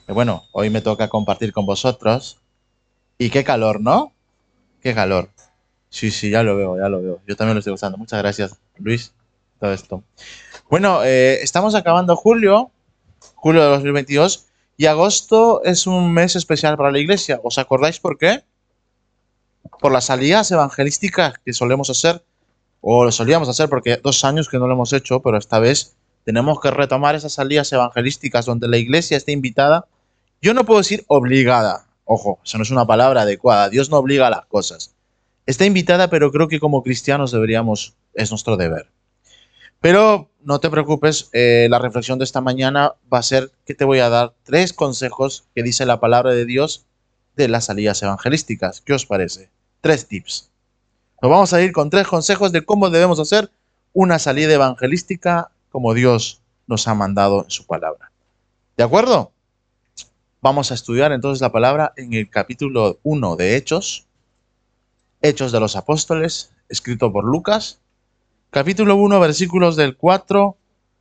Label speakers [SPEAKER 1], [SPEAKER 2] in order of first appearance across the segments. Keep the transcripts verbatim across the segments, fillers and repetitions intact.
[SPEAKER 1] Y bueno, hoy me toca compartir con vosotros. Y qué calor, ¿no? Qué calor. Sí, sí, ya lo veo, ya lo veo. Yo también lo estoy usando. Muchas gracias, Luis, todo esto. Bueno, eh, estamos acabando julio, julio de dos mil veintidós, y agosto es un mes especial para la iglesia. ¿Os acordáis por qué? Por las salidas evangelísticas que solemos hacer, o lo solíamos hacer, porque dos años que no lo hemos hecho, pero esta vez tenemos que retomar esas salidas evangelísticas donde la iglesia esté invitada. Yo no puedo decir obligada, ojo, eso no es una palabra adecuada, Dios no obliga a las cosas. Está invitada, pero creo que como cristianos deberíamos, es nuestro deber. Pero no te preocupes, eh, la reflexión de esta mañana va a ser que te voy a dar tres consejos que dice la palabra de Dios de las salidas evangelísticas. ¿Qué os parece? Tres tips. Nos vamos a ir con tres consejos de cómo debemos hacer una salida evangelística como Dios nos ha mandado en su palabra. ¿De acuerdo? Vamos a estudiar entonces la palabra en el capítulo uno de Hechos, Hechos de los Apóstoles, escrito por Lucas, capítulo uno, versículos del cuatro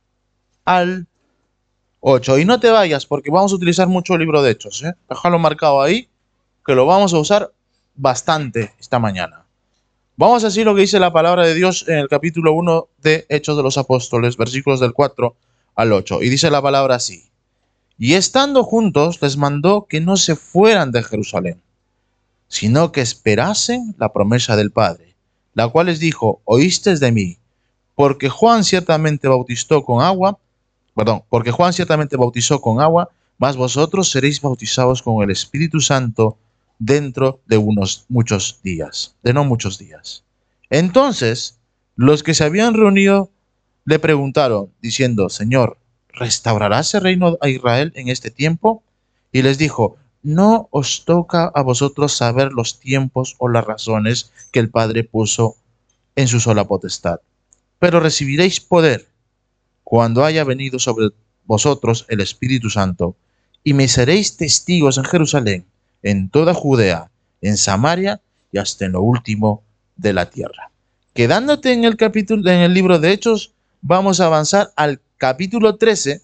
[SPEAKER 1] al ocho. Y no te vayas porque vamos a utilizar mucho el libro de Hechos, ¿eh? Déjalo marcado ahí, que lo vamos a usar bastante esta mañana. Vamos a decir lo que dice la palabra de Dios en el capítulo uno de Hechos de los Apóstoles, versículos del cuatro al ocho. Y dice la palabra así: y estando juntos les mandó que no se fueran de Jerusalén, sino que esperasen la promesa del Padre, la cual les dijo: oísteis de mí, porque Juan ciertamente bautizó con agua, perdón, porque Juan ciertamente bautizó con agua, mas vosotros seréis bautizados con el Espíritu Santo dentro de unos muchos días, de no muchos días. Entonces, los que se habían reunido le preguntaron, diciendo: Señor, ¿restaurarás el reino a Israel en este tiempo? Y les dijo: no os toca a vosotros saber los tiempos o las razones que el Padre puso en su sola potestad, pero recibiréis poder cuando haya venido sobre vosotros el Espíritu Santo, y me seréis testigos en Jerusalén, en toda Judea, en Samaria y hasta en lo último de la tierra. Quedándote en el capítulo, en el libro de Hechos, vamos a avanzar al capítulo trece,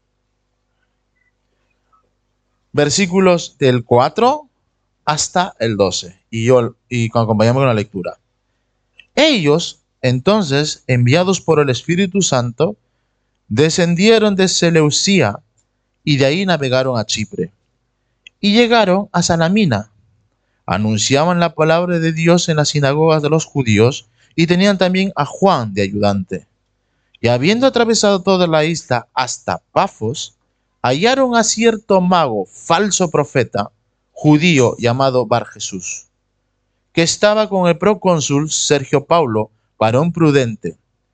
[SPEAKER 1] versículos del cuatro hasta el doce. Y yo y acompañamos con la lectura. Ellos, entonces, enviados por el Espíritu Santo, descendieron de Seleucía y de ahí navegaron a Chipre. Y llegaron a Salamina. Anunciaban la palabra de Dios en las sinagogas de los judíos y tenían también a Juan de ayudante. Y habiendo atravesado toda la isla hasta Pafos, hallaron a cierto mago, falso profeta, judío llamado Bar Jesús, que estaba con el procónsul Sergio Paulo, varón prudente.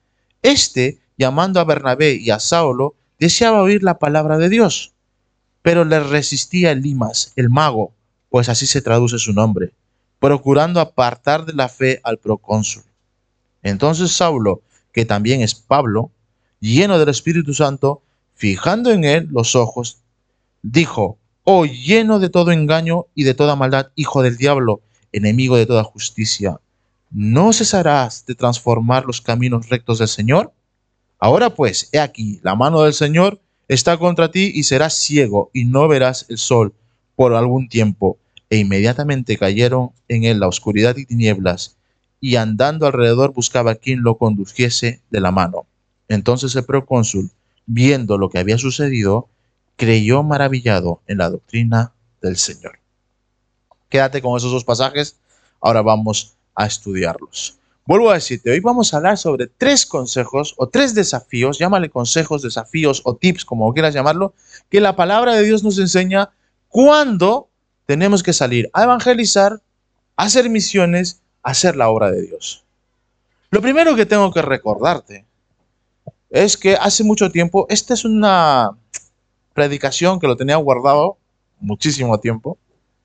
[SPEAKER 1] Este, llamando a Bernabé y a Saulo, deseaba oír la palabra de Dios, pero le resistía Elimas, el mago, pues así se traduce su nombre, procurando apartar de la fe al procónsul. Entonces Saulo, que también es Pablo, lleno del Espíritu Santo, fijando en él los ojos, dijo: oh, lleno de todo engaño y de toda maldad, hijo del diablo, enemigo de toda justicia, ¿no cesarás de transformar los caminos rectos del Señor? Ahora pues, he aquí, la mano del Señor está contra ti y serás ciego y no verás el sol por algún tiempo. E inmediatamente cayeron en él la oscuridad y tinieblas, y andando alrededor buscaba quien lo condujese de la mano. Entonces el procónsul, viendo lo que había sucedido, creyó maravillado en la doctrina del Señor. Quédate con esos dos pasajes, ahora vamos a estudiarlos. Vuelvo a decirte, hoy vamos a hablar sobre tres consejos o tres desafíos, llámale consejos, desafíos o tips, como quieras llamarlo, que la palabra de Dios nos enseña cuando tenemos que salir a evangelizar, a hacer misiones, a hacer la obra de Dios. Lo primero que tengo que recordarte es que hace mucho tiempo, esta es una predicación que lo tenía guardado muchísimo tiempo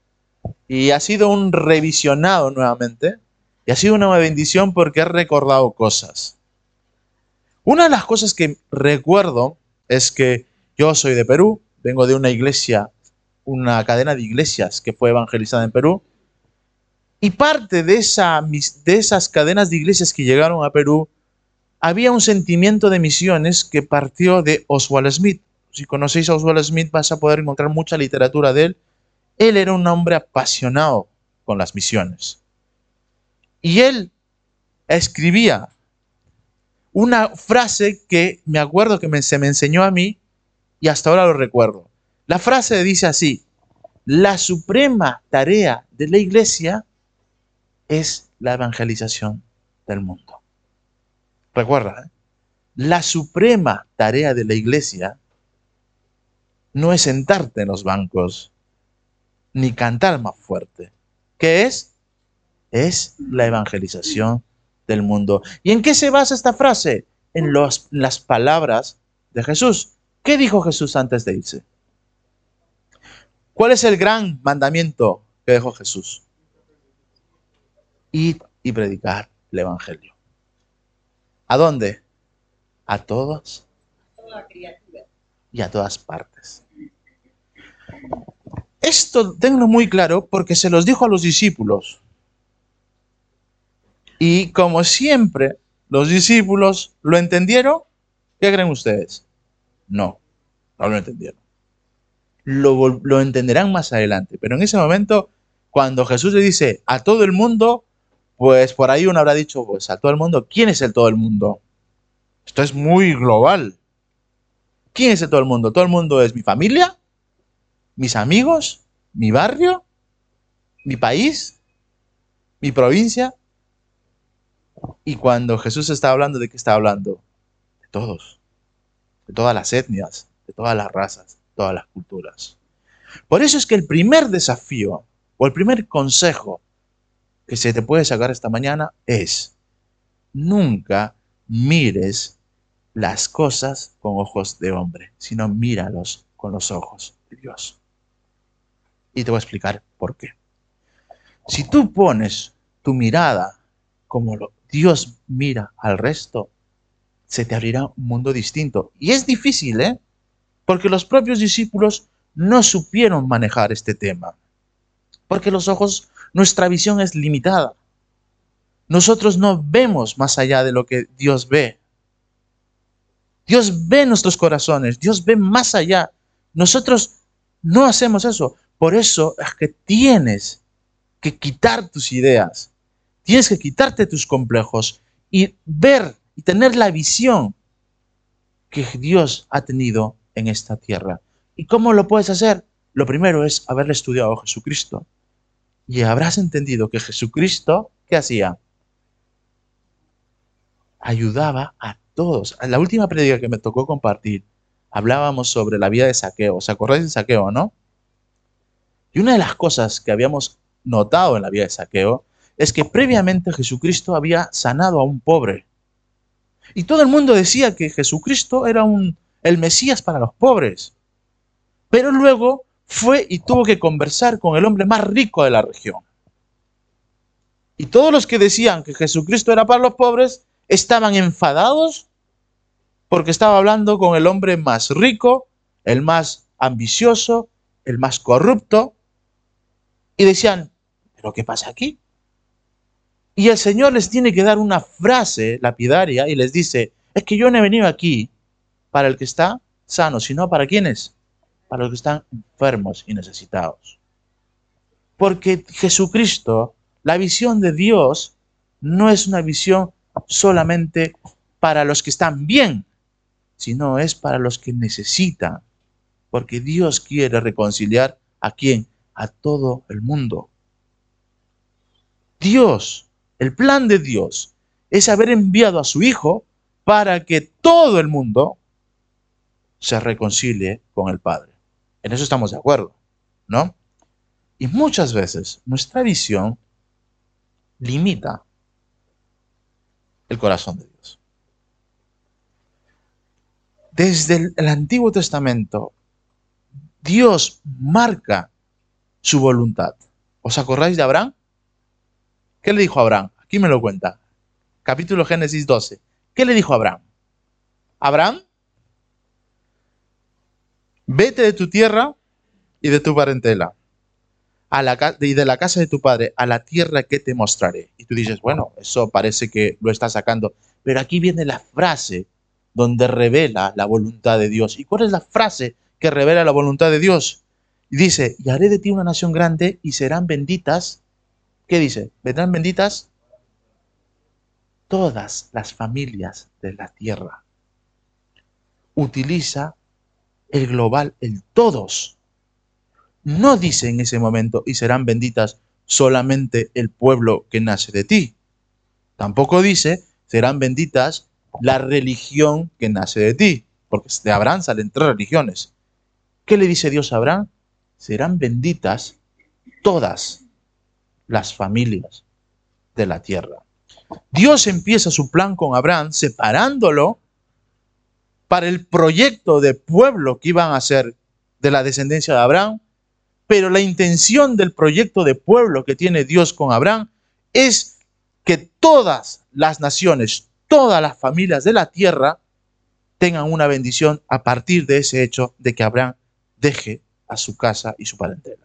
[SPEAKER 1] y ha sido un revisionado nuevamente. Y ha sido una bendición porque he recordado cosas. Una de las cosas que recuerdo es que yo soy de Perú, vengo de una iglesia, una cadena de iglesias que fue evangelizada en Perú. Y parte de, esa, de esas cadenas de iglesias que llegaron a Perú, había un sentimiento de misiones que partió de Oswald Smith. si conocéis a Oswald Smith vas a poder encontrar mucha literatura de él. Él era un hombre apasionado con las misiones. Y él escribía una frase que me acuerdo que me, se me enseñó a mí y hasta ahora lo recuerdo. La frase dice así: la suprema tarea de la iglesia es la evangelización del mundo. Recuerda, ¿eh? La suprema tarea de la iglesia no es sentarte en los bancos ni cantar más fuerte. ¿Qué es? Es la evangelización del mundo. ¿Y en qué se basa esta frase? En los, las palabras de Jesús. ¿Qué dijo Jesús antes de irse? ¿Cuál es el gran mandamiento que dejó Jesús? Ir y predicar el evangelio. ¿A dónde? A todos y a todas partes. Esto tengo muy claro porque se los dijo a los discípulos. Y como siempre, los discípulos lo entendieron. ¿Qué creen ustedes? No, no lo entendieron. Lo, lo entenderán más adelante. Pero en ese momento, cuando Jesús le dice a todo el mundo, pues por ahí uno habrá dicho, pues a todo el mundo, ¿quién es el todo el mundo? Esto es muy global. ¿Quién es el todo el mundo? ¿Todo el mundo es mi familia? ¿Mis amigos? ¿Mi barrio? ¿Mi país? ¿Mi provincia? Y cuando Jesús está hablando, ¿de qué está hablando? De todos. De todas las etnias, de todas las razas, de todas las culturas. Por eso es que el primer desafío o el primer consejo que se te puede sacar esta mañana es: nunca mires las cosas con ojos de hombre, sino míralos con los ojos de Dios. Y te voy a explicar por qué. Si tú pones tu mirada como lo, Dios mira al resto, se te abrirá un mundo distinto. Y es difícil, ¿eh? Porque los propios discípulos no supieron manejar este tema. Porque los ojos, nuestra visión es limitada. Nosotros no vemos más allá de lo que Dios ve. Dios ve nuestros corazones, Dios ve más allá. Nosotros no hacemos eso. Por eso es que tienes que quitar tus ideas, tienes que quitarte tus complejos y ver y tener la visión que Dios ha tenido en esta tierra. ¿Y cómo lo puedes hacer? Lo primero es haberle estudiado a Jesucristo. Y habrás entendido que Jesucristo, ¿qué hacía? Ayudaba a todos. En la última prédica que me tocó compartir, hablábamos sobre la vida de Zaqueo. ¿Os acordáis de Zaqueo, no? Y una de las cosas que habíamos notado en la vida de Zaqueo es que previamente Jesucristo había sanado a un pobre. Y todo el mundo decía que Jesucristo era un, el Mesías para los pobres. Pero luego fue y tuvo que conversar con el hombre más rico de la región. Y todos los que decían que Jesucristo era para los pobres estaban enfadados porque estaba hablando con el hombre más rico, el más ambicioso, el más corrupto. Y decían, ¿pero qué pasa aquí? Y el Señor les tiene que dar una frase lapidaria y les dice, es que yo no he venido aquí para el que está sano, sino para quienes, para los que están enfermos y necesitados. Porque Jesucristo, la visión de Dios, no es una visión solamente para los que están bien, sino es para los que necesitan. Porque Dios quiere reconciliar ¿a quién? A todo el mundo. Dios, el plan de Dios, es haber enviado a su Hijo para que todo el mundo se reconcilie con el Padre. En eso estamos de acuerdo, ¿no? Y muchas veces nuestra visión limita el corazón de Dios. Desde el, el Antiguo Testamento, Dios marca su voluntad. ¿Os acordáis de Abraham? ¿Qué le dijo a Abraham? Aquí me lo cuenta. Capítulo Génesis doce. ¿Qué le dijo a Abraham? Abraham, vete de tu tierra y de tu parentela a la, y de la casa de tu padre a la tierra que te mostraré. Y tú dices, bueno, eso parece que lo está sacando. Pero aquí viene la frase donde revela la voluntad de Dios. ¿Y cuál es la frase que revela la voluntad de Dios? Y dice, y haré de ti una nación grande y serán benditas. ¿Qué dice? Vendrán benditas todas las familias de la tierra. Utiliza el global, el todos. No dice en ese momento, y serán benditas solamente el pueblo que nace de ti. Tampoco dice, serán benditas la religión que nace de ti, porque de Abraham salen tres religiones. ¿Qué le dice Dios a Abraham? Serán benditas todas las familias de la tierra. Dios empieza su plan con Abraham separándolo para el proyecto de pueblo que iban a ser de la descendencia de Abraham, pero la intención del proyecto de pueblo que tiene Dios con Abraham es que todas las naciones, todas las familias de la tierra tengan una bendición a partir de ese hecho de que Abraham deje a su casa y su parentela.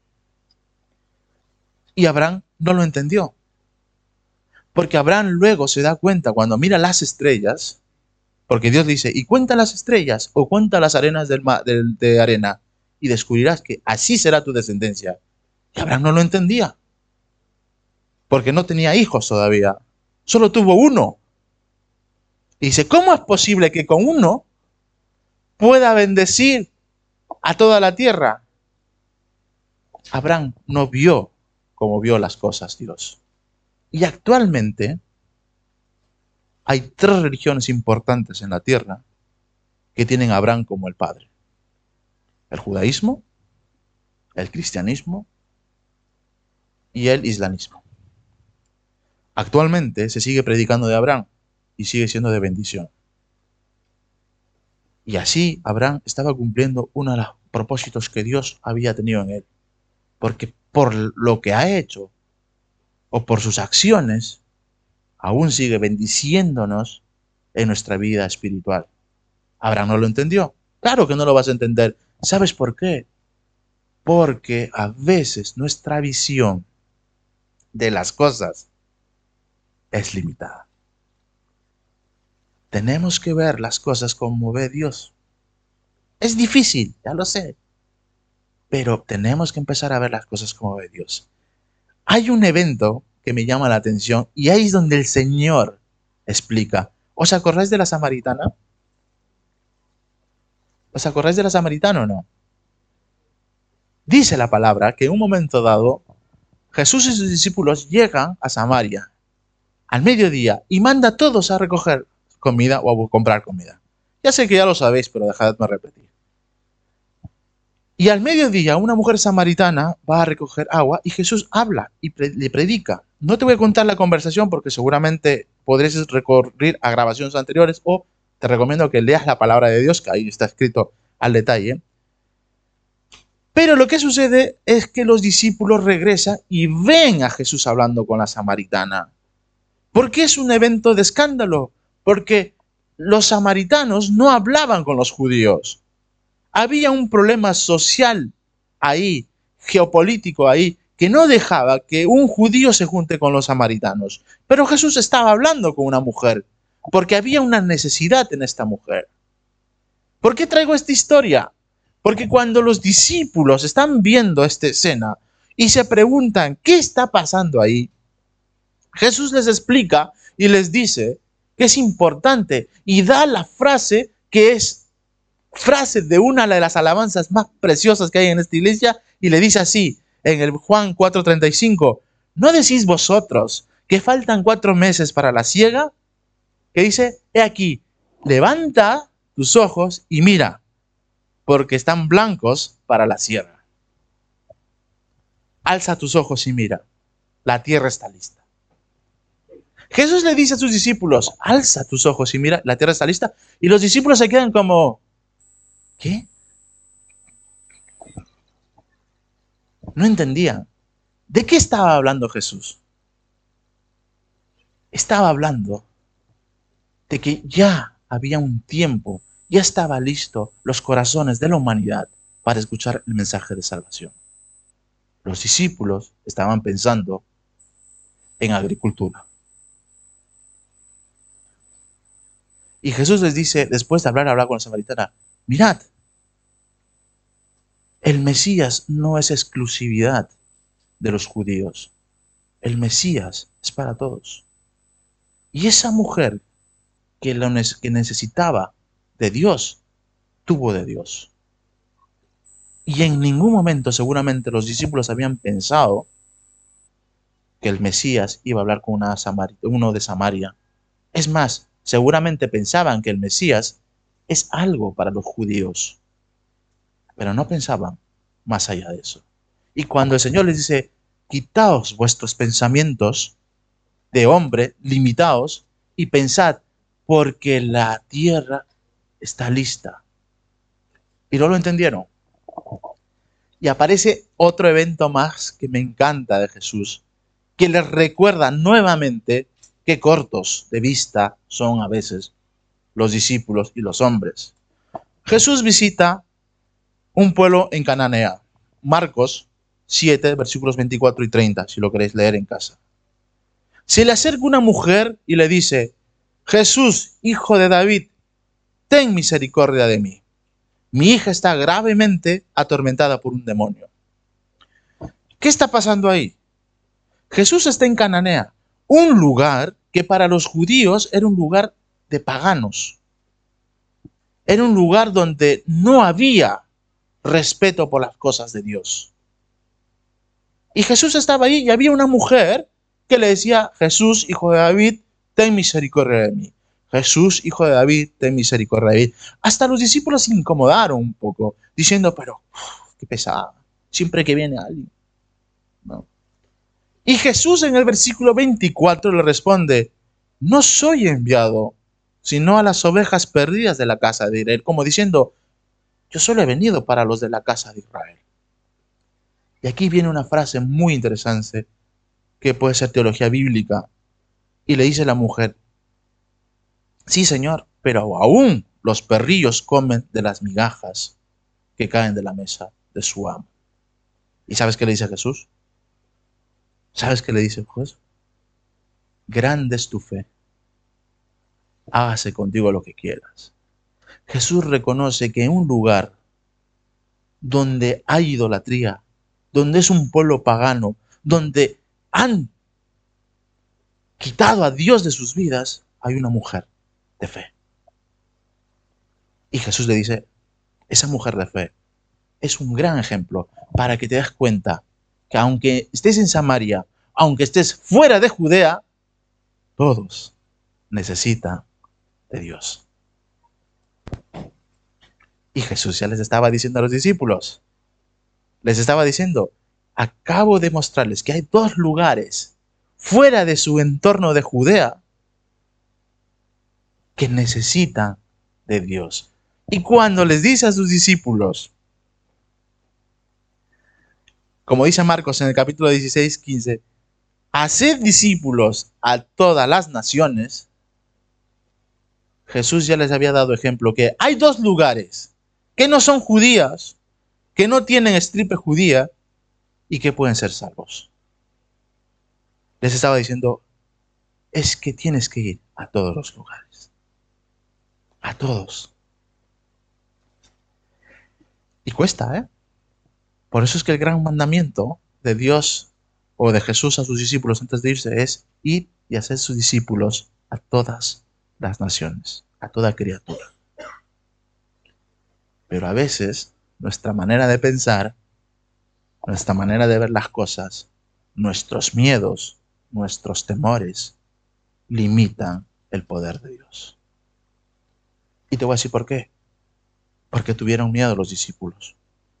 [SPEAKER 1] Y Abraham no lo entendió. Porque Abraham luego se da cuenta cuando mira las estrellas, porque Dios dice, y cuenta las estrellas o cuenta las arenas del mar, de, de arena, y descubrirás que así será tu descendencia. Y Abraham no lo entendía, porque no tenía hijos todavía, solo tuvo uno. Y dice, ¿cómo es posible que con uno pueda bendecir a toda la tierra? Abraham no vio como vio las cosas Dios. Y actualmente hay tres religiones importantes en la tierra que tienen a Abraham como el padre. El judaísmo, el cristianismo y el islamismo. Actualmente se sigue predicando de Abraham y sigue siendo de bendición. Y así Abraham estaba cumpliendo uno de los propósitos que Dios había tenido en él. Porque por lo que ha hecho o por sus acciones, aún sigue bendiciéndonos en nuestra vida espiritual. Abraham no lo entendió. Claro que no lo vas a entender. ¿Sabes por qué? Porque a veces nuestra visión de las cosas es limitada. Tenemos que ver las cosas como ve Dios. Es difícil, ya lo sé, pero tenemos que empezar a ver las cosas como ve Dios. Hay un evento que me llama la atención y ahí es donde el Señor explica. ¿Os acordáis de la samaritana? ¿Os acordáis de la samaritana o no? Dice la palabra que en un momento dado Jesús y sus discípulos llegan a Samaria al mediodía y manda a todos a recoger comida o a comprar comida. Ya sé que ya lo sabéis, pero dejadme repetir. Y al mediodía una mujer samaritana va a recoger agua y Jesús habla y pre le predica. No te voy a contar la conversación porque seguramente podréis recurrir a grabaciones anteriores o te recomiendo que leas la palabra de Dios, que ahí está escrito al detalle. Pero lo que sucede es que los discípulos regresan y ven a Jesús hablando con la samaritana. ¿Por qué es un evento de escándalo? Porque los samaritanos no hablaban con los judíos. Había un problema social ahí, geopolítico ahí, que no dejaba que un judío se junte con los samaritanos. Pero Jesús estaba hablando con una mujer, porque había una necesidad en esta mujer. ¿Por qué traigo esta historia? Porque cuando los discípulos están viendo esta escena y se preguntan, ¿qué está pasando ahí? Jesús les explica y les dice que es importante y da la frase que es frase de una de las alabanzas más preciosas que hay en esta iglesia y le dice así en el Juan cuatro treinta y cinco, ¿no decís vosotros que faltan cuatro meses para la siega? Que dice, he aquí, levanta tus ojos y mira, porque están blancos para la siega. Alza tus ojos y mira, la tierra está lista. Jesús le dice a sus discípulos, alza tus ojos y mira, la tierra está lista. Y los discípulos se quedan como, ¿qué? No entendían. ¿De qué estaba hablando Jesús? Estaba hablando de que ya había un tiempo, ya estaba listo los corazones de la humanidad para escuchar el mensaje de salvación. Los discípulos estaban pensando en agricultura. Y Jesús les dice, después de hablar, hablar con la samaritana, mirad, el Mesías no es exclusividad de los judíos. El Mesías es para todos. Y esa mujer que, lo, que necesitaba de Dios, tuvo de Dios. Y en ningún momento seguramente los discípulos habían pensado que el Mesías iba a hablar con una Samari- uno de Samaria. Es más, seguramente pensaban que el Mesías es algo para los judíos, pero no pensaban más allá de eso. Y cuando el Señor les dice, quitaos vuestros pensamientos de hombre, limitaos, y pensad, porque la tierra está lista. Y no lo entendieron. Y aparece otro evento más que me encanta de Jesús, que les recuerda nuevamente qué cortos de vista son a veces los discípulos y los hombres. Jesús visita un pueblo en Cananea. Marcos siete, versículos veinticuatro y treinta, si lo queréis leer en casa. Se le acerca una mujer y le dice, Jesús, hijo de David, ten misericordia de mí. Mi hija está gravemente atormentada por un demonio. ¿Qué está pasando ahí? Jesús está en Cananea, un lugar que para los judíos era un lugar de paganos. Era un lugar donde no había respeto por las cosas de Dios. Y Jesús estaba ahí y había una mujer que le decía, Jesús, hijo de David, ten misericordia de mí. Jesús, hijo de David, ten misericordia de mí. Hasta los discípulos se incomodaron un poco, diciendo, pero, uf, qué pesada, siempre que viene alguien. ¿No? Y Jesús en el versículo veinticuatro le responde, no soy enviado, sino a las ovejas perdidas de la casa de Israel, como diciendo, yo solo he venido para los de la casa de Israel. Y aquí viene una frase muy interesante, que puede ser teología bíblica, y le dice la mujer, sí señor, pero aún los perrillos comen de las migajas que caen de la mesa de su amo. ¿Y sabes qué le dice Jesús? ¿Sabes qué le dice Jesús? Grande es tu fe, hágase contigo lo que quieras. Jesús reconoce que en un lugar donde hay idolatría, donde es un pueblo pagano, donde han quitado a Dios de sus vidas, hay una mujer de fe. Y Jesús le dice, esa mujer de fe es un gran ejemplo para que te des cuenta que aunque estés en Samaria, aunque estés fuera de Judea, todos necesitan de Dios. Y Jesús ya les estaba diciendo a los discípulos, les estaba diciendo, acabo de mostrarles que hay dos lugares fuera de su entorno de Judea que necesitan de Dios. Y cuando les dice a sus discípulos, como dice Marcos en el capítulo dieciséis, quince, haced discípulos a todas las naciones, Jesús ya les había dado ejemplo que hay dos lugares que no son judías, que no tienen estripe judía y que pueden ser salvos. Les estaba diciendo, es que tienes que ir a todos los lugares. A todos. Y cuesta, ¿eh? Por eso es que el gran mandamiento de Dios o de Jesús a sus discípulos antes de irse es ir y hacer sus discípulos a todas las naciones, a toda criatura. Pero a veces nuestra manera de pensar, nuestra manera de ver las cosas, nuestros miedos, nuestros temores, limitan el poder de Dios. Y te voy a decir por qué. Porque tuvieron miedo los discípulos.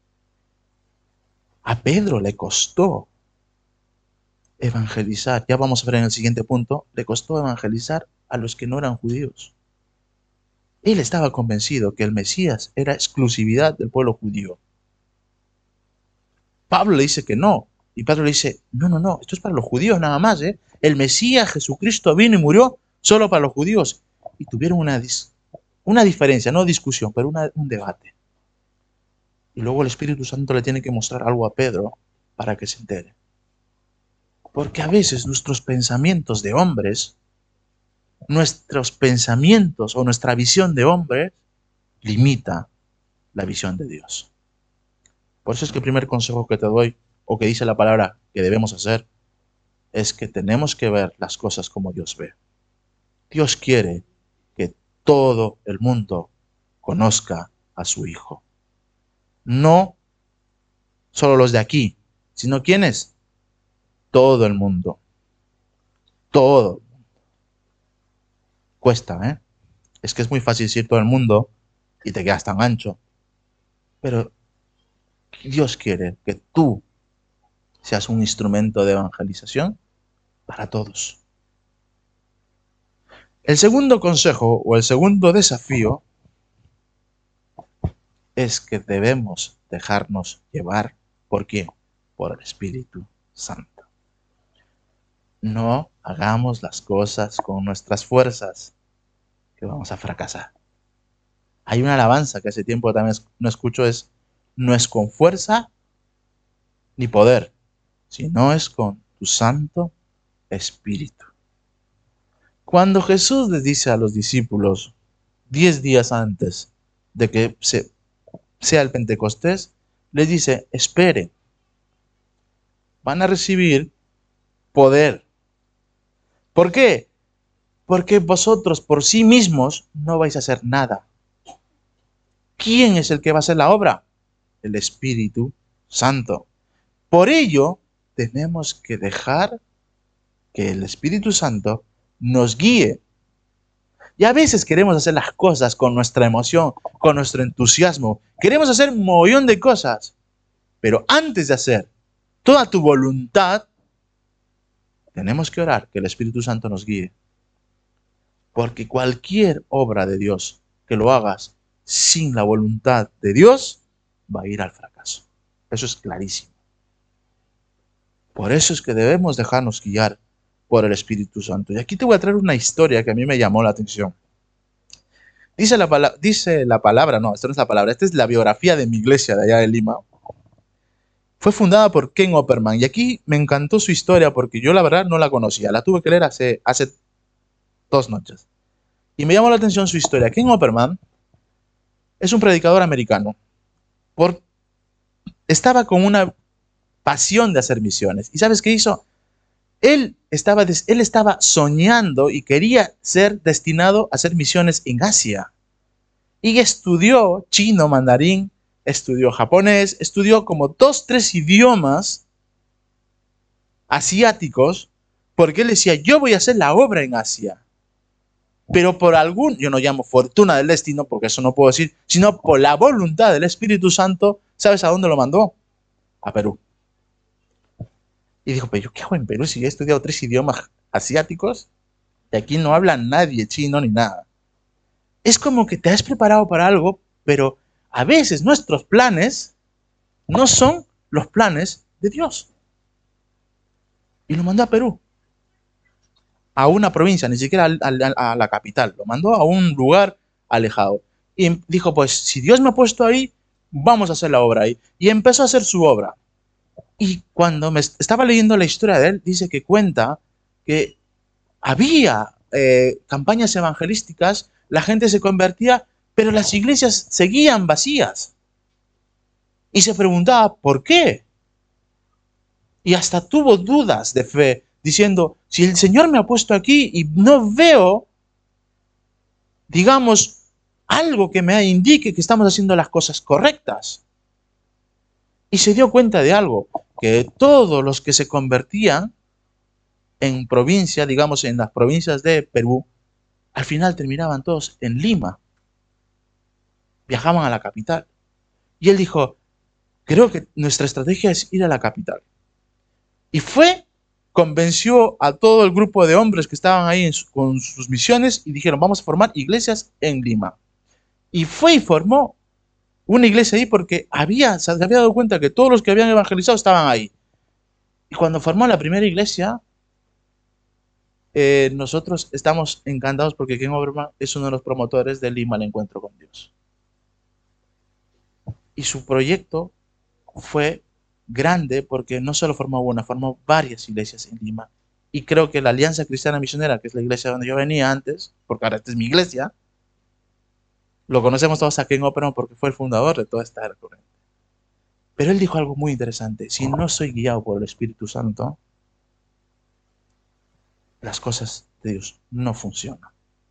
[SPEAKER 1] A Pedro le costó evangelizar, ya vamos a ver en el siguiente punto, le costó evangelizar a los que no eran judíos. Él estaba convencido que el Mesías era exclusividad del pueblo judío. Pablo le dice que no, y Pedro le dice, no, no, no, esto es para los judíos nada más, ¿eh? El Mesías Jesucristo vino y murió solo para los judíos. Y tuvieron una, dis una diferencia, no discusión, pero una, un debate. Y luego el Espíritu Santo le tiene que mostrar algo a Pedro para que se entere. Porque a veces nuestros pensamientos de hombres nuestros pensamientos o nuestra visión de hombre limita la visión de Dios. Por eso es que el primer consejo que te doy, o que dice la palabra que debemos hacer, es que tenemos que ver las cosas como Dios ve. Dios quiere que todo el mundo conozca a su Hijo. No solo los de aquí, sino ¿quiénes? Todo el mundo. Todo. Cuesta, ¿eh? Es que es muy fácil decir todo el mundo y te quedas tan ancho. Pero Dios quiere que tú seas un instrumento de evangelización para todos. El segundo consejo o el segundo desafío es que debemos dejarnos llevar. ¿Por quién? Por el Espíritu Santo. No hagamos las cosas con nuestras fuerzas, que vamos a fracasar. Hay una alabanza que hace tiempo también no escucho, es: no es con fuerza ni poder, sino es con tu Santo Espíritu. Cuando Jesús les dice a los discípulos, diez días antes de que se, sea el Pentecostés, les dice: esperen, van a recibir poder. ¿Por qué? Porque vosotros por sí mismos no vais a hacer nada. ¿Quién es el que va a hacer la obra? El Espíritu Santo. Por ello, tenemos que dejar que el Espíritu Santo nos guíe. Y a veces queremos hacer las cosas con nuestra emoción, con nuestro entusiasmo. Queremos hacer un mogollón de cosas. Pero antes de hacer toda tu voluntad, tenemos que orar que el Espíritu Santo nos guíe. Porque cualquier obra de Dios que lo hagas sin la voluntad de Dios, va a ir al fracaso. Eso es clarísimo. Por eso es que debemos dejarnos guiar por el Espíritu Santo. Y aquí te voy a traer una historia que a mí me llamó la atención. Dice la, dice la palabra, no, esta no es la palabra, esta es la biografía de mi iglesia de allá de Lima. Fue fundada por Ken Opperman y aquí me encantó su historia porque yo la verdad no la conocía. La tuve que leer hace, hace dos noches. Y me llamó la atención su historia. Ken Opperman es un predicador americano. Por, estaba con una pasión de hacer misiones. ¿Y sabes qué hizo? Él estaba, él estaba soñando y quería ser destinado a hacer misiones en Asia. Y estudió chino, mandarín, estudió japonés, estudió como dos, tres idiomas asiáticos, porque él decía: yo voy a hacer la obra en Asia. Pero por algún, yo no llamo fortuna del destino, porque eso no puedo decir, sino por la voluntad del Espíritu Santo, ¿sabes a dónde lo mandó? A Perú. Y dijo: pero yo qué hago en Perú si he estudiado tres idiomas asiáticos y aquí no habla nadie chino ni nada? Es como que te has preparado para algo, pero a veces nuestros planes no son los planes de Dios. Y lo mandó a Perú, a una provincia, ni siquiera a, a, a la capital, lo mandó a un lugar alejado. Y dijo: pues si Dios me ha puesto ahí, vamos a hacer la obra ahí. Y empezó a hacer su obra. Y cuando me estaba leyendo la historia de él, dice que cuenta que había eh, campañas evangelísticas, la gente se convertía, pero las iglesias seguían vacías. Y se preguntaba por qué. Y hasta tuvo dudas de fe, diciendo: si el Señor me ha puesto aquí y no veo, digamos, algo que me indique que estamos haciendo las cosas correctas. Y se dio cuenta de algo, que todos los que se convertían en provincia, digamos en las provincias de Perú, al final terminaban todos en Lima. Viajaban a la capital. Y él dijo: creo que nuestra estrategia es ir a la capital. Y fue, convenció a todo el grupo de hombres que estaban ahí en su, con sus misiones y dijeron: vamos a formar iglesias en Lima. Y fue y formó una iglesia ahí porque había, se había dado cuenta que todos los que habían evangelizado estaban ahí. Y cuando formó la primera iglesia, eh, nosotros estamos encantados porque Ken Opperman es uno de los promotores de Lima, el encuentro con Dios. Y su proyecto fue grande porque no solo formó una, formó varias iglesias en Lima. y creo que la Alianza Cristiana Misionera, que es la iglesia donde yo venía antes, porque ahora esta es mi iglesia, lo conocemos todos aquí en Operon porque fue el fundador de toda esta corriente. Pero él dijo algo muy interesante: si no soy guiado por el Espíritu Santo, las cosas de Dios no funcionan.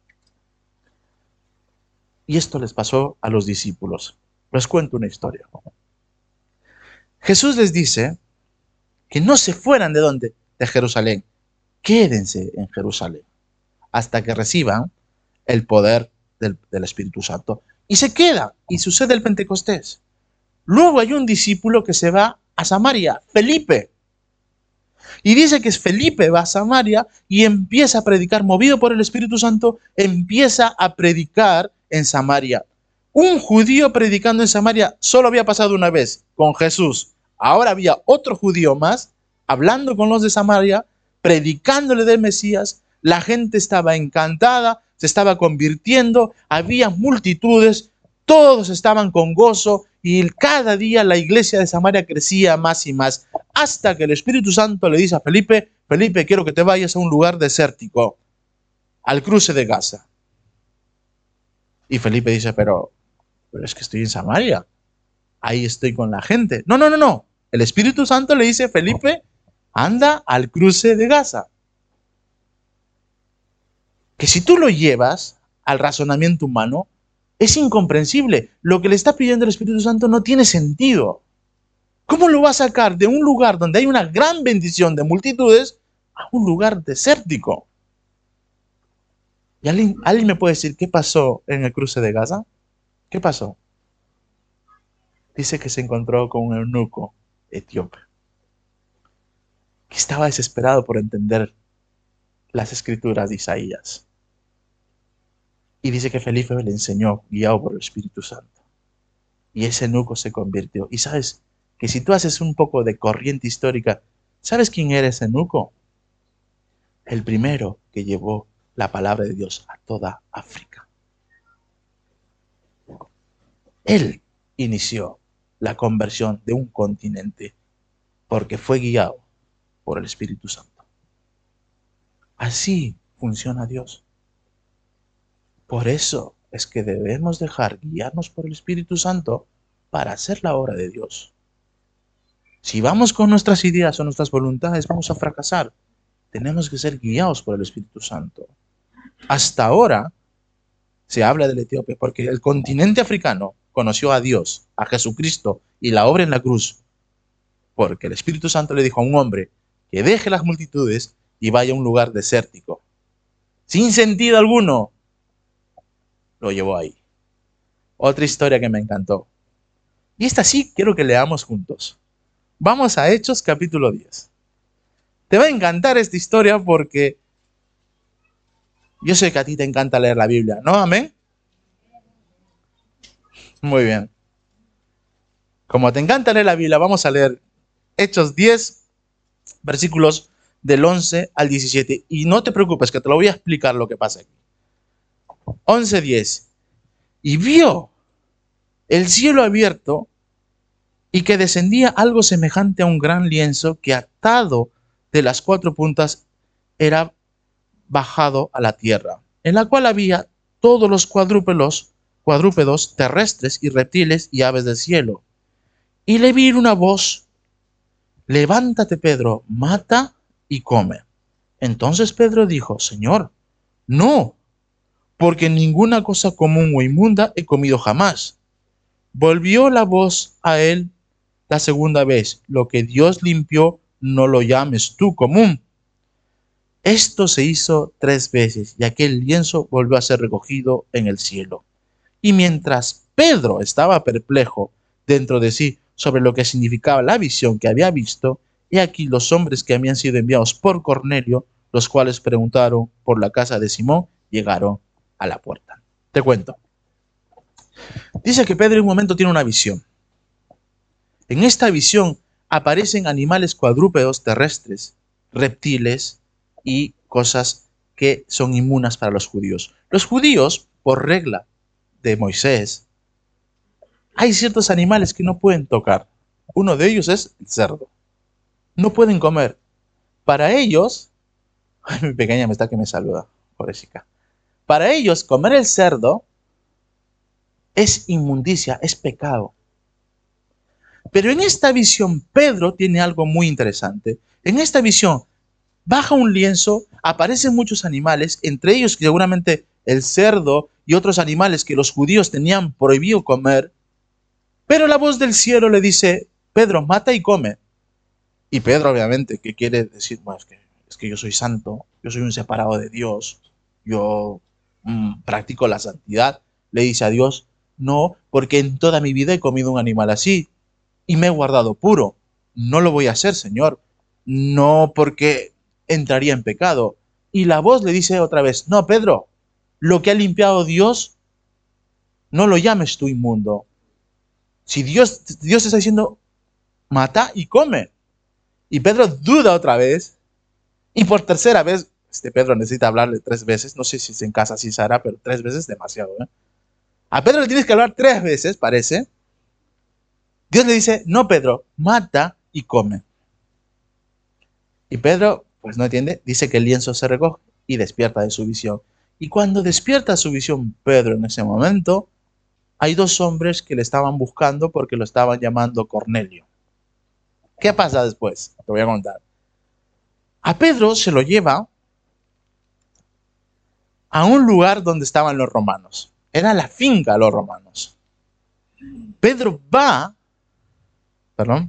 [SPEAKER 1] Y esto les pasó a los discípulos. Les cuento una historia. Jesús les dice que no se fueran de dónde, de Jerusalén. Quédense en Jerusalén hasta que reciban el poder del, del Espíritu Santo. Y se queda, y sucede el Pentecostés. Luego hay un discípulo que se va a Samaria, Felipe. Y dice que Felipe va a Samaria y empieza a predicar, movido por el Espíritu Santo, empieza a predicar en Samaria. Un judío predicando en Samaria solo había pasado una vez, con Jesús. Ahora había otro judío más, hablando con los de Samaria, predicándole del Mesías. La gente estaba encantada, se estaba convirtiendo, había multitudes, todos estaban con gozo y cada día la iglesia de Samaria crecía más y más, hasta que el Espíritu Santo le dice a Felipe: Felipe, quiero que te vayas a un lugar desértico, al cruce de Gaza. Y Felipe dice: pero, pero es que estoy en Samaria, ahí estoy con la gente. No, no, no, no. El Espíritu Santo le dice: Felipe, anda al cruce de Gaza. Que si tú lo llevas al razonamiento humano, es incomprensible. Lo que le está pidiendo el Espíritu Santo no tiene sentido. ¿Cómo lo va a sacar de un lugar donde hay una gran bendición de multitudes a un lugar desértico? ¿Y alguien, alguien me puede decir qué pasó en el cruce de Gaza? ¿Qué pasó? Dice que se encontró con un eunuco etíope que estaba desesperado por entender las escrituras de Isaías. Y dice que Felipe le enseñó, guiado por el Espíritu Santo. Y ese eunuco se convirtió. Y sabes que si tú haces un poco de corriente histórica, ¿sabes quién era ese eunuco? El primero que llevó la palabra de Dios a toda África. Él inició la conversión de un continente porque fue guiado por el Espíritu Santo. Así funciona Dios. Por eso es que debemos dejar guiarnos por el Espíritu Santo para hacer la obra de Dios. Si vamos con nuestras ideas o nuestras voluntades, vamos a fracasar. Tenemos que ser guiados por el Espíritu Santo. Hasta ahora se habla del etíope porque el continente africano conoció a Dios, a Jesucristo y la obra en la cruz, porque el Espíritu Santo le dijo a un hombre que deje las multitudes y vaya a un lugar desértico. Sin sentido alguno, lo llevó ahí. Otra historia que me encantó. Y esta sí quiero que leamos juntos. Vamos a Hechos capítulo diez. Te va a encantar esta historia porque yo sé que a ti te encanta leer la Biblia, ¿no? ¿Amén? Muy bien. Como te encanta leer la Biblia, vamos a leer Hechos diez, versículos del once al diecisiete. Y no te preocupes, que te lo voy a explicar lo que pasa aquí. once diez. Y vio el cielo abierto y que descendía algo semejante a un gran lienzo que, atado de las cuatro puntas, era bajado a la tierra, en la cual había todos los cuadrúpedos, cuadrúpedos terrestres y reptiles y aves del cielo. Y le vi una voz: levántate, Pedro, mata y come. Entonces Pedro dijo: Señor, no, porque ninguna cosa común o inmunda he comido jamás. Volvió la voz a él la segunda vez: lo que Dios limpió, no lo llames tú común. Esto se hizo tres veces y aquel lienzo volvió a ser recogido en el cielo. Y mientras Pedro estaba perplejo dentro de sí sobre lo que significaba la visión que había visto, he aquí los hombres que habían sido enviados por Cornelio, los cuales preguntaron por la casa de Simón, llegaron a la puerta. Te cuento. Dice que Pedro en un momento tiene una visión. En esta visión aparecen animales cuadrúpedos terrestres, reptiles y cosas que son inmunes para los judíos. Los judíos, por regla de Moisés, hay ciertos animales que no pueden tocar. Uno de ellos es el cerdo. No pueden comer. Para ellos, Ay, mi pequeña me está que me saluda, pobrecita. Para ellos, comer el cerdo es inmundicia, es pecado. Pero en esta visión, Pedro tiene algo muy interesante. En esta visión, baja un lienzo, aparecen muchos animales, entre ellos seguramente el cerdo y otros animales que los judíos tenían prohibido comer. Pero la voz del cielo le dice, Pedro, mata y come. Y Pedro, obviamente, que quiere decir, bueno, es que, es que yo soy santo, yo soy un separado de Dios, yo mm, practico la santidad. Le dice a Dios, no, porque en toda mi vida he comido un animal así y me he guardado puro. No lo voy a hacer, Señor. No porque entraría en pecado. Y la voz le dice otra vez, no, Pedro, lo que ha limpiado Dios, no lo llames tú inmundo. Si Dios, Dios está diciendo, mata y come. Y Pedro duda otra vez. Y por tercera vez, este Pedro necesita hablarle tres veces. No sé si es en casa así Sara, pero tres veces es demasiado. ¿eh? A Pedro le tienes que hablar tres veces, parece. Dios le dice, no, Pedro, mata y come. Y Pedro, pues no entiende, dice que el lienzo se recoge y despierta de su visión. Y cuando despierta su visión Pedro en ese momento, hay dos hombres que le estaban buscando porque lo estaban llamando Cornelio. ¿Qué pasa después? Te voy a contar. A Pedro se lo lleva a un lugar donde estaban los romanos. Era la finca de los romanos. Pedro va, perdón,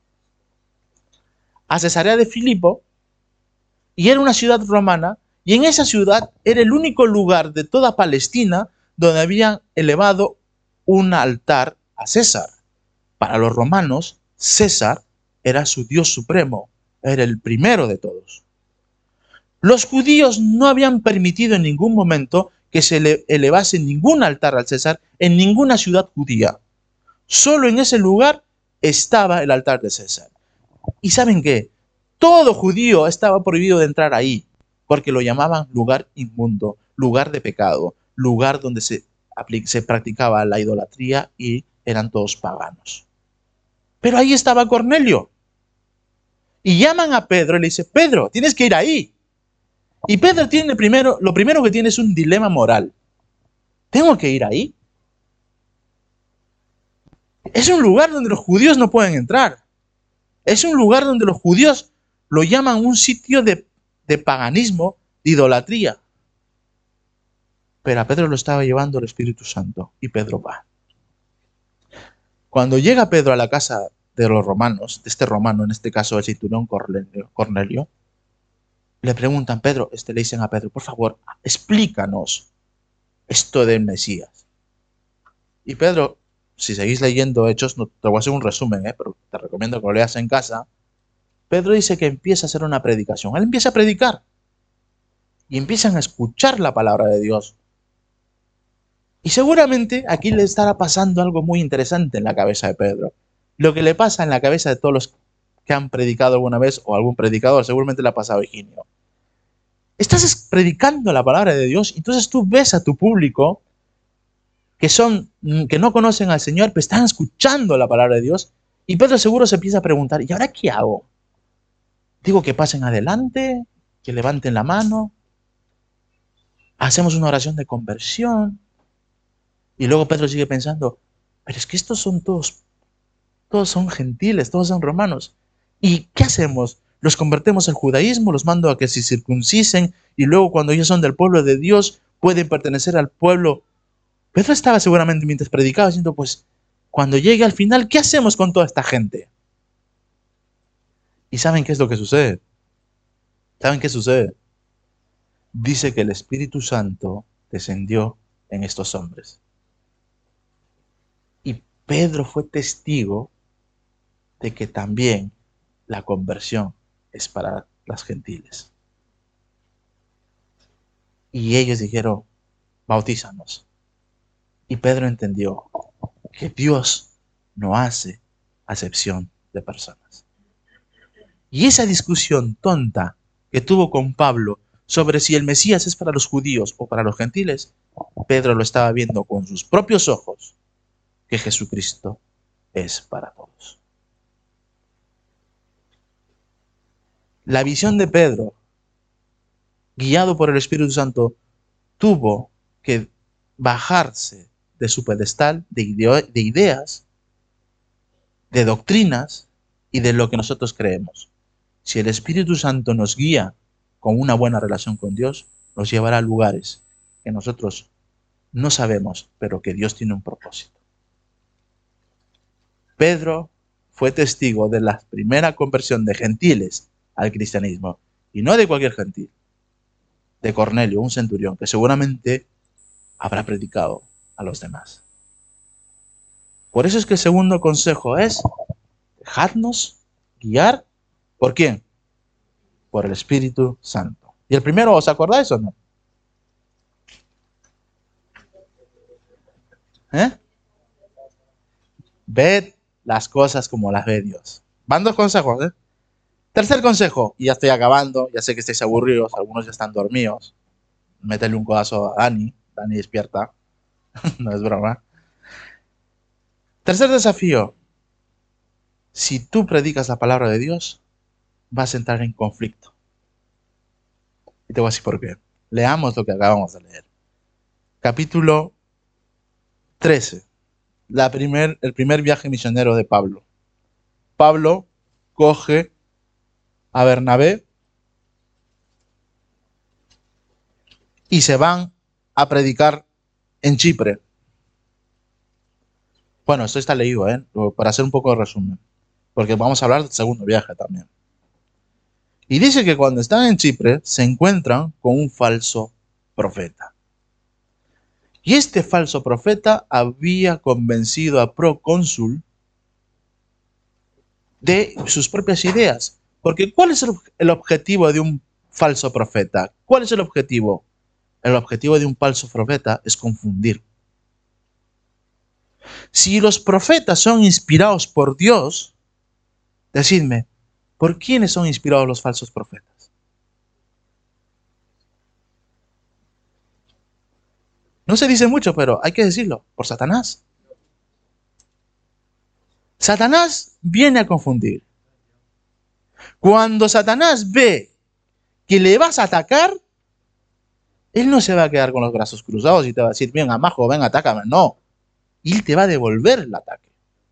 [SPEAKER 1] a Cesarea de Filipo y era una ciudad romana y en esa ciudad era el único lugar de toda Palestina donde habían elevado un altar a César. Para los romanos, César era su Dios supremo, era el primero de todos. Los judíos no habían permitido en ningún momento que se le elevase ningún altar al César en ninguna ciudad judía. Solo en ese lugar estaba el altar de César. ¿Y saben qué? Todo judío estaba prohibido de entrar ahí, porque lo llamaban lugar inmundo, lugar de pecado, lugar donde se, se practicaba la idolatría y eran todos paganos. Pero ahí estaba Cornelio. Y llaman a Pedro y le dice, Pedro, tienes que ir ahí. Y Pedro tiene primero, lo primero que tiene es un dilema moral. ¿Tengo que ir ahí? Es un lugar donde los judíos no pueden entrar. Es un lugar donde los judíos lo llaman un sitio de, de paganismo, de idolatría. Pero a Pedro lo estaba llevando el Espíritu Santo y Pedro va. Cuando llega Pedro a la casa de los romanos, de este romano, en este caso el cinturón Cornelio, Cornelio le preguntan, Pedro, este, le dicen a Pedro, por favor, explícanos esto del Mesías. Y Pedro, si seguís leyendo Hechos, no, te voy a hacer un resumen, ¿eh? Pero te recomiendo que lo leas en casa. Pedro dice que empieza a hacer una predicación. Él empieza a predicar. Y empiezan a escuchar la palabra de Dios. Y seguramente aquí le estará pasando algo muy interesante en la cabeza de Pedro. Lo que le pasa en la cabeza de todos los que han predicado alguna vez, o algún predicador, seguramente le ha pasado a Higinio. Estás predicando la palabra de Dios, entonces tú ves a tu público que son, que no conocen al Señor, pero están escuchando la palabra de Dios, y Pedro seguro se empieza a preguntar, ¿y ahora qué hago? Digo que pasen adelante, que levanten la mano, hacemos una oración de conversión, y luego Pedro sigue pensando, pero es que estos son todos, todos son gentiles, todos son romanos, ¿y qué hacemos? ¿Los convertimos al judaísmo? ¿Los mando a que se circuncisen? Y luego cuando ellos son del pueblo de Dios, pueden pertenecer al pueblo. Pedro estaba seguramente mientras predicaba diciendo, pues, cuando llegue al final, ¿qué hacemos con toda esta gente? ¿Y saben qué es lo que sucede? ¿Saben qué sucede? Dice que el Espíritu Santo descendió en estos hombres. Y Pedro fue testigo de que también la conversión es para las gentiles. Y ellos dijeron, bautízanos. Y Pedro entendió que Dios no hace acepción de personas. Y esa discusión tonta que tuvo con Pablo sobre si el Mesías es para los judíos o para los gentiles, Pedro lo estaba viendo con sus propios ojos, que Jesucristo es para todos. La visión de Pedro guiado por el Espíritu Santo, tuvo que bajarse de su pedestal de, ideo de ideas, de doctrinas y de lo que nosotros creemos. Si el Espíritu Santo nos guía con una buena relación con Dios, nos llevará a lugares que nosotros no sabemos, pero que Dios tiene un propósito. Pedro fue testigo de la primera conversión de gentiles al cristianismo, y no de cualquier gentil, de Cornelio, un centurión, que seguramente habrá predicado a los demás. Por eso es que el segundo consejo es: dejadnos guiar. ¿Por quién? Por el Espíritu Santo. ¿Y el primero, os acordáis o no? ¿Eh? Ved las cosas como las ve Dios. Van dos consejos, ¿eh? Tercer consejo, y ya estoy acabando, ya sé que estáis aburridos, algunos ya están dormidos. Métele un codazo a Dani, Dani despierta, no es broma. Tercer desafío, si tú predicas la palabra de Dios, vas a entrar en conflicto. Y te voy a decir por qué. Leamos lo que acabamos de leer. Capítulo trece, la primer, el primer viaje misionero de Pablo. Pablo coge a Bernabé y se van a predicar en Chipre. Bueno, esto está leído, ¿eh? Para hacer un poco de resumen, porque vamos a hablar del segundo viaje también. Y dice que cuando están en Chipre se encuentran con un falso profeta. Y este falso profeta había convencido a Procónsul de sus propias ideas. Porque ¿cuál es el objetivo de un falso profeta? ¿Cuál es el objetivo? El objetivo de un falso profeta es confundir. Si los profetas son inspirados por Dios, decidme, ¿por quiénes son inspirados los falsos profetas? No se dice mucho, pero hay que decirlo, por Satanás. Satanás viene a confundir. Cuando Satanás ve que le vas a atacar, él no se va a quedar con los brazos cruzados y te va a decir, bien, amajo, ven, atácame. No, él te va a devolver el ataque.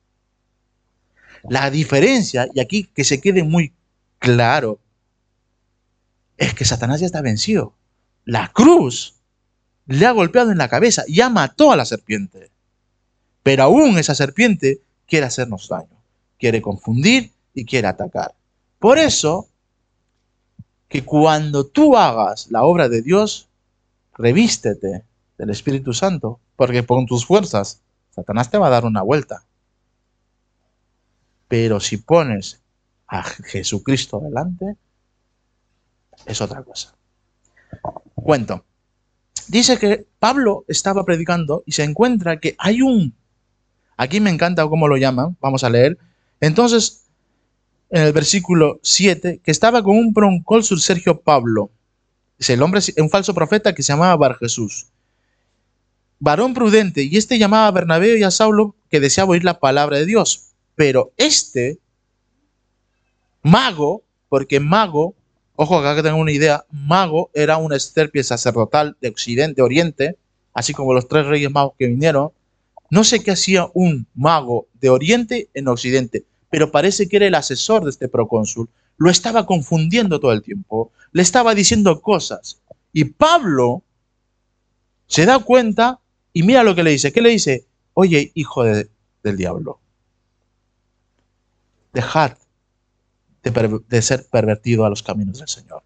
[SPEAKER 1] La diferencia, y aquí que se quede muy claro, es que Satanás ya está vencido. La cruz le ha golpeado en la cabeza, ya mató a la serpiente. Pero aún esa serpiente quiere hacernos daño, quiere confundir y quiere atacar. Por eso, que cuando tú hagas la obra de Dios, revístete del Espíritu Santo, porque con tus fuerzas Satanás te va a dar una vuelta. Pero si pones a Jesucristo delante, es otra cosa. Cuento. Dice que Pablo estaba predicando y se encuentra que hay un... Aquí me encanta cómo lo llaman, vamos a leer. Entonces, en el versículo siete, que estaba con un procónsul Sergio Pablo. Dice, el hombre es un falso profeta que se llamaba Bar Jesús. Varón prudente, y este llamaba a Bernabé y a Saulo, que deseaba oír la palabra de Dios. Pero este mago, porque mago, ojo acá que tengan una idea, mago era una estirpe sacerdotal de Occidente, Oriente, así como los tres reyes magos que vinieron. No sé qué hacía un mago de Oriente en Occidente, pero parece que era el asesor de este procónsul. Lo estaba confundiendo todo el tiempo, le estaba diciendo cosas. Y Pablo se da cuenta y mira lo que le dice. ¿Qué le dice? Oye, hijo de, del diablo, dejad de, per, de ser pervertido a los caminos del Señor.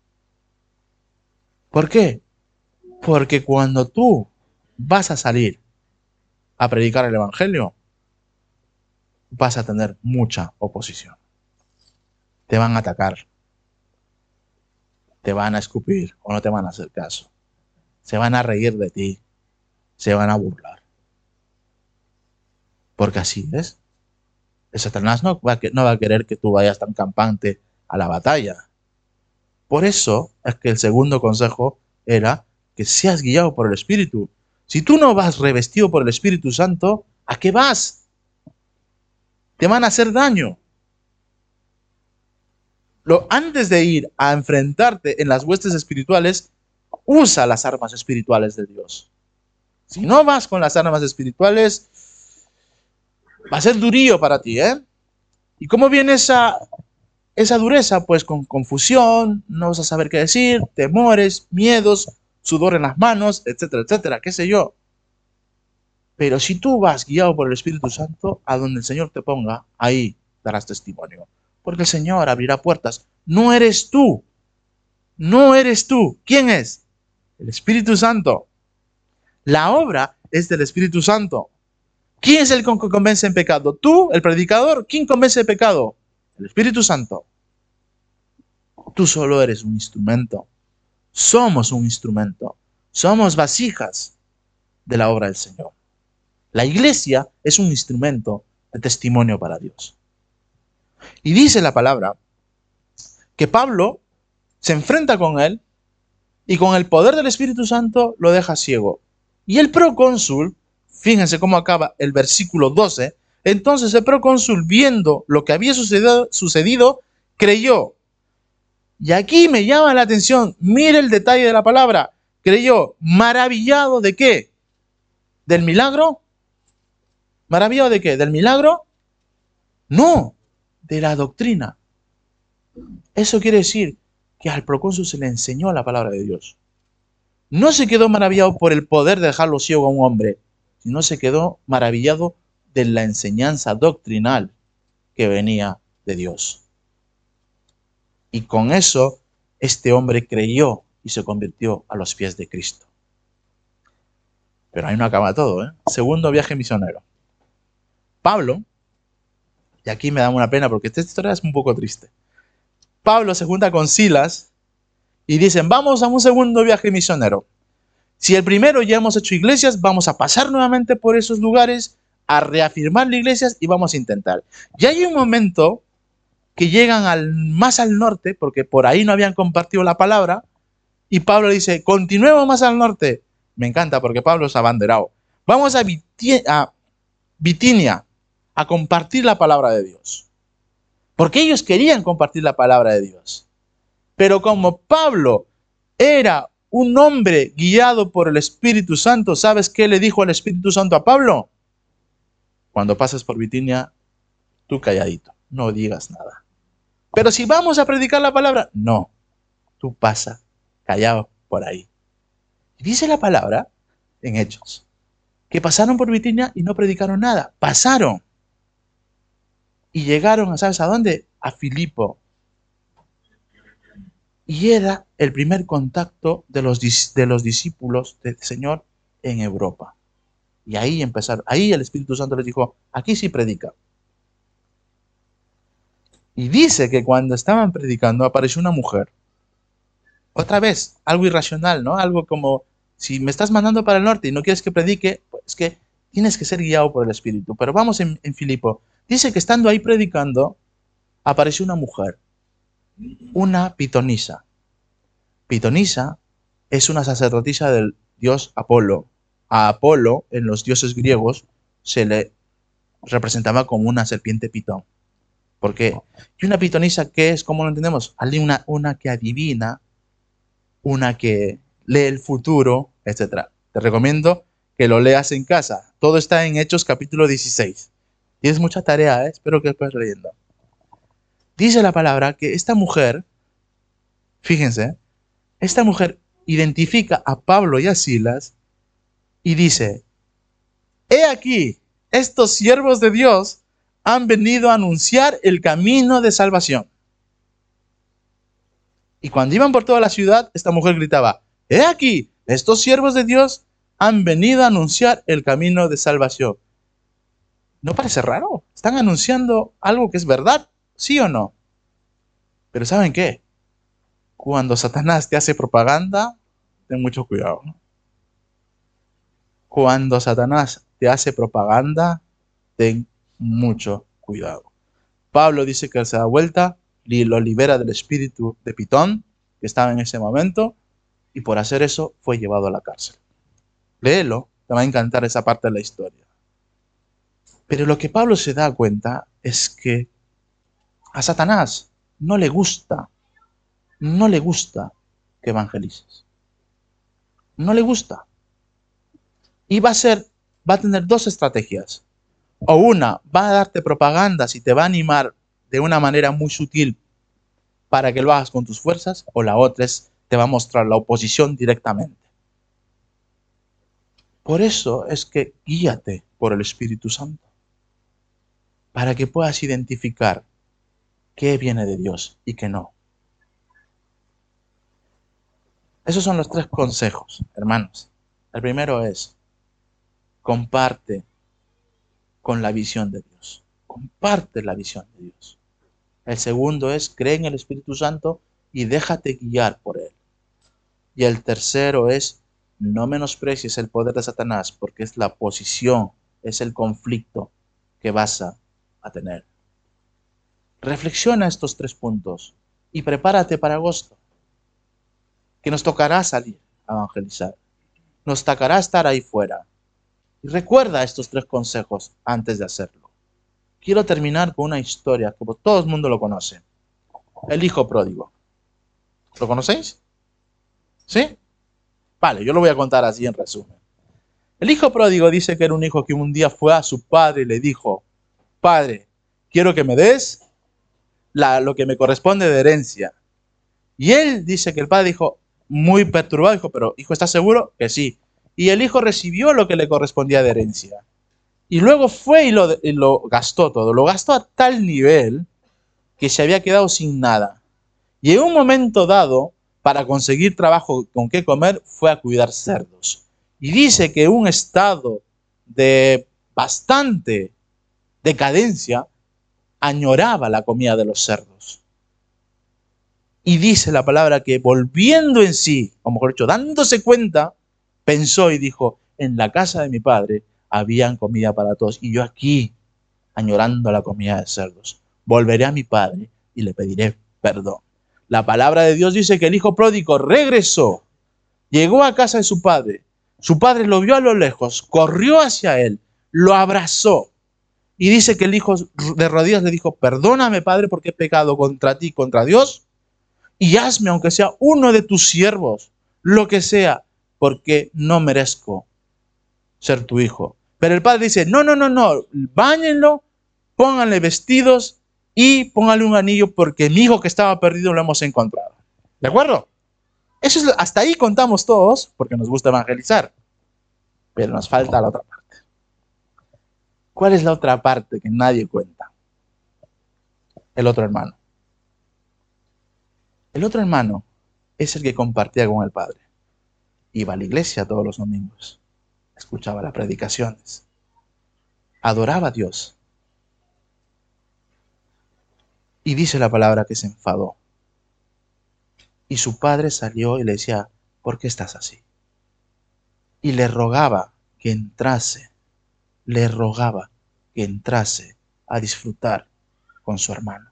[SPEAKER 1] ¿Por qué? Porque cuando tú vas a salir a predicar el Evangelio, vas a tener mucha oposición. Te van a atacar, te van a escupir o no te van a hacer caso. Se van a reír de ti, se van a burlar. Porque así es. El Satanás no va, a, no va a querer que tú vayas tan campante a la batalla. Por eso es que el segundo consejo era que seas guiado por el Espíritu. Si tú no vas revestido por el Espíritu Santo, ¿a qué vas? Te van a hacer daño. lo, antes de ir a enfrentarte en las huestes espirituales, usa las armas espirituales de Dios. Si no vas con las armas espirituales, va a ser durío para ti, ¿eh? ¿Y cómo viene esa, esa dureza? Pues con confusión, no vas a saber qué decir, temores, miedos, sudor en las manos, etcétera, etcétera, qué sé yo. Pero si tú vas guiado por el Espíritu Santo, a donde el Señor te ponga, ahí darás testimonio. Porque el Señor abrirá puertas. No eres tú. No eres tú. ¿Quién es? El Espíritu Santo. La obra es del Espíritu Santo. ¿Quién es el que convence en pecado? ¿Tú, el predicador? ¿Quién convence de pecado? El Espíritu Santo. Tú solo eres un instrumento. Somos un instrumento. Somos vasijas de la obra del Señor. La iglesia es un instrumento de testimonio para Dios. Y dice la palabra que Pablo se enfrenta con él y con el poder del Espíritu Santo lo deja ciego. Y el procónsul, fíjense cómo acaba el versículo doce, entonces el procónsul, viendo lo que había sucedido, sucedido, creyó. Y aquí me llama la atención, mire el detalle de la palabra, creyó, maravillado de qué, del milagro. ¿Maravillado de qué? ¿Del milagro? No, de la doctrina. Eso quiere decir que al procónsul se le enseñó la palabra de Dios. No se quedó maravillado por el poder de dejarlo ciego a un hombre, sino se quedó maravillado de la enseñanza doctrinal que venía de Dios. Y con eso, este hombre creyó y se convirtió a los pies de Cristo. Pero ahí no acaba todo, ¿eh? Segundo viaje misionero. Pablo, y aquí me da una pena porque esta historia es un poco triste. Pablo se junta con Silas y dicen, vamos a un segundo viaje misionero. Si el primero ya hemos hecho iglesias, vamos a pasar nuevamente por esos lugares, a reafirmar las iglesias y vamos a intentar. Y hay un momento que llegan al, más al norte, porque por ahí no habían compartido la palabra, y Pablo dice, continuemos más al norte. Me encanta porque Pablo es abanderado. Vamos a, Viti a Bitinia a compartir la palabra de Dios. Porque ellos querían compartir la palabra de Dios. Pero como Pablo era un hombre guiado por el Espíritu Santo, ¿sabes qué le dijo el Espíritu Santo a Pablo? Cuando pases por Bitinia, tú calladito, no digas nada. Pero si vamos a predicar la palabra, no, tú pasa callado por ahí. Y dice la palabra en Hechos, que pasaron por Bitinia y no predicaron nada, pasaron. Y llegaron, ¿sabes a dónde? A Filipo. Y era el primer contacto de los, de los discípulos del Señor en Europa. Y ahí empezaron, ahí el Espíritu Santo les dijo, aquí sí predica. Y dice que cuando estaban predicando apareció una mujer. Otra vez, algo irracional, ¿no? Algo como, si me estás mandando para el norte y no quieres que predique, pues es que tienes que ser guiado por el Espíritu. Pero vamos en, en Filipo. Dice que estando ahí predicando, apareció una mujer, una pitonisa. Pitonisa es una sacerdotisa del dios Apolo. A Apolo, en los dioses griegos, se le representaba como una serpiente pitón. ¿Por qué? Y una pitonisa, ¿qué es? ¿Cómo lo entendemos? Una, una que adivina, una que lee el futuro, etcétera. Te recomiendo que lo leas en casa. Todo está en Hechos capítulo dieciséis. Tienes mucha tarea, ¿eh? Espero que estés leyendo. Dice la palabra que esta mujer, fíjense, esta mujer identifica a Pablo y a Silas y dice, he aquí, estos siervos de Dios han venido a anunciar el camino de salvación. Y cuando iban por toda la ciudad, esta mujer gritaba, he aquí, estos siervos de Dios han venido a anunciar el camino de salvación. ¿No parece raro? Están anunciando algo que es verdad, ¿sí o no? Pero ¿saben qué? Cuando Satanás te hace propaganda, ten mucho cuidado, ¿no? Cuando Satanás te hace propaganda, ten mucho cuidado. Pablo dice que él se da vuelta y lo libera del espíritu de Pitón, que estaba en ese momento, y por hacer eso fue llevado a la cárcel. Léelo, te va a encantar esa parte de la historia. Pero lo que Pablo se da cuenta es que a Satanás no le gusta, no le gusta que evangelices. No le gusta. Y va a ser, va a tener dos estrategias. O una, va a darte propagandas y te va a animar de una manera muy sutil para que lo hagas con tus fuerzas, o la otra es, te va a mostrar la oposición directamente. Por eso es que guíate por el Espíritu Santo, para que puedas identificar qué viene de Dios y qué no. Esos son los tres consejos, hermanos. El primero es, comparte con la visión de Dios. Comparte la visión de Dios. El segundo es, cree en el Espíritu Santo y déjate guiar por él. Y el tercero es, no menosprecies el poder de Satanás, porque es la posición, es el conflicto que vas a, a tener. Reflexiona estos tres puntos y prepárate para agosto, que nos tocará salir a evangelizar. Nos tocará estar ahí fuera. Y recuerda estos tres consejos antes de hacerlo. Quiero terminar con una historia que todo el mundo lo conoce. El hijo pródigo. ¿Lo conocéis? ¿Sí? Vale, yo lo voy a contar así en resumen. El hijo pródigo dice que era un hijo que un día fue a su padre y le dijo, padre, quiero que me des la, lo que me corresponde de herencia. Y él dice que el padre dijo, muy perturbado, dijo, pero hijo, ¿estás seguro? Que sí. Y el hijo recibió lo que le correspondía de herencia. Y luego fue y lo, y lo gastó todo. Lo gastó a tal nivel que se había quedado sin nada. Y en un momento dado, para conseguir trabajo con qué comer, fue a cuidar cerdos. Y dice que un estado de bastante decadencia añoraba la comida de los cerdos. Y dice la palabra que volviendo en sí, o mejor dicho, dándose cuenta, pensó y dijo, en la casa de mi padre habían comida para todos, y yo aquí, añorando la comida de cerdos. Volveré a mi padre y le pediré perdón. La palabra de Dios dice que el hijo pródigo regresó, llegó a casa de su padre, su padre lo vio a lo lejos, corrió hacia él, lo abrazó, y dice que el hijo de rodillas le dijo, perdóname, padre, porque he pecado contra ti, contra Dios, y hazme, aunque sea uno de tus siervos, lo que sea, porque no merezco ser tu hijo. Pero el padre dice, no, no, no, no, báñenlo, pónganle vestidos y pónganle un anillo, porque mi hijo que estaba perdido lo hemos encontrado. ¿De acuerdo? Eso es, hasta ahí contamos todos, porque nos gusta evangelizar. Pero nos falta la otra parte. ¿Cuál es la otra parte que nadie cuenta? El otro hermano. El otro hermano es el que compartía con el padre. Iba a la iglesia todos los domingos. Escuchaba las predicaciones. Adoraba a Dios. Y dice la palabra que se enfadó. Y su padre salió y le decía, ¿por qué estás así? Y le rogaba que entrase, le rogaba que entrase a disfrutar con su hermano.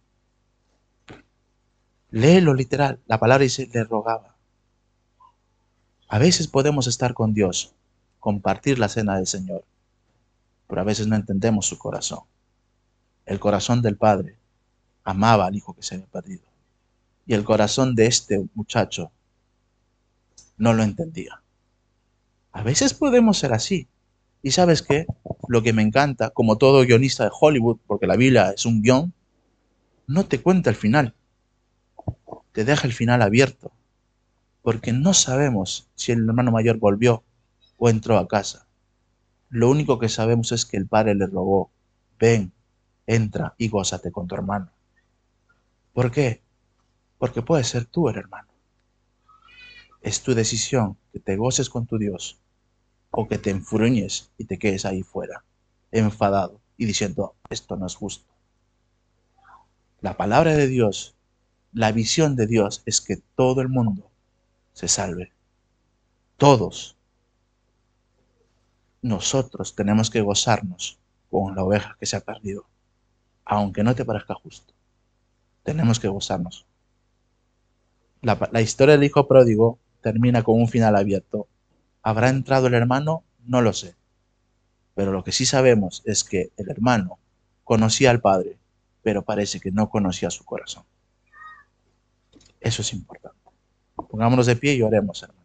[SPEAKER 1] Léelo literal, la palabra dice, le rogaba. A veces podemos estar con Dios, compartir la cena del Señor, pero a veces no entendemos su corazón. El corazón del Padre amaba al hijo que se había perdido. Y el corazón de este muchacho no lo entendía. A veces podemos ser así. ¿Y sabes qué? Lo que me encanta, como todo guionista de Hollywood, porque la Biblia es un guión, no te cuenta el final. Te deja el final abierto. Porque no sabemos si el hermano mayor volvió o entró a casa. Lo único que sabemos es que el padre le rogó, ven, entra y gózate con tu hermano. ¿Por qué? Porque puede ser tú el hermano. Es tu decisión que te goces con tu Dios o que te enfruñes y te quedes ahí fuera, enfadado y diciendo, esto no es justo. La palabra de Dios, la visión de Dios es que todo el mundo se salve. Todos. Nosotros tenemos que gozarnos con la oveja que se ha perdido, aunque no te parezca justo. Tenemos que gozarnos. La, la historia del hijo pródigo termina con un final abierto. ¿Habrá entrado el hermano? No lo sé. Pero lo que sí sabemos es que el hermano conocía al padre, pero parece que no conocía su corazón. Eso es importante. Pongámonos de pie y oremos, hermano.